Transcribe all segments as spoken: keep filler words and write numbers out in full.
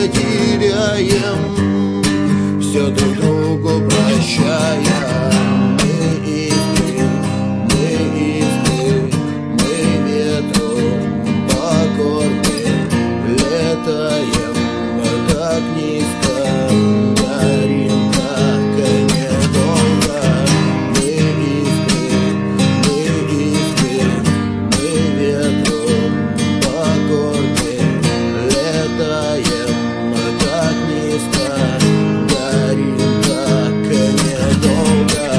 теряем, все друг другу прощая. Мы искры, мы искры, мы ветром покорны, летаем так низко, горим так недолго. Мы искры, мы искры, мы ветром покорны, летаем так низко, горим так недолго.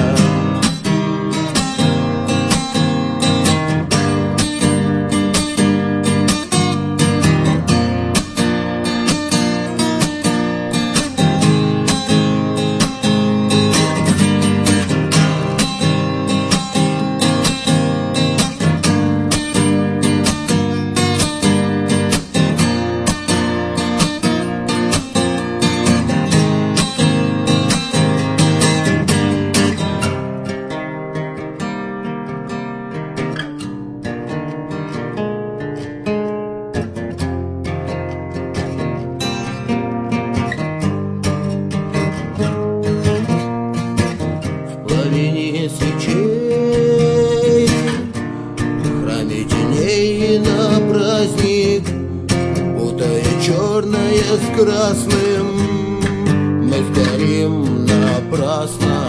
Пламени свечей, в храме теней на праздник, путая черное с красным, мы сгорим напрасно.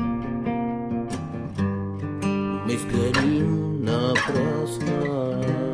Мы сгорим напрасно.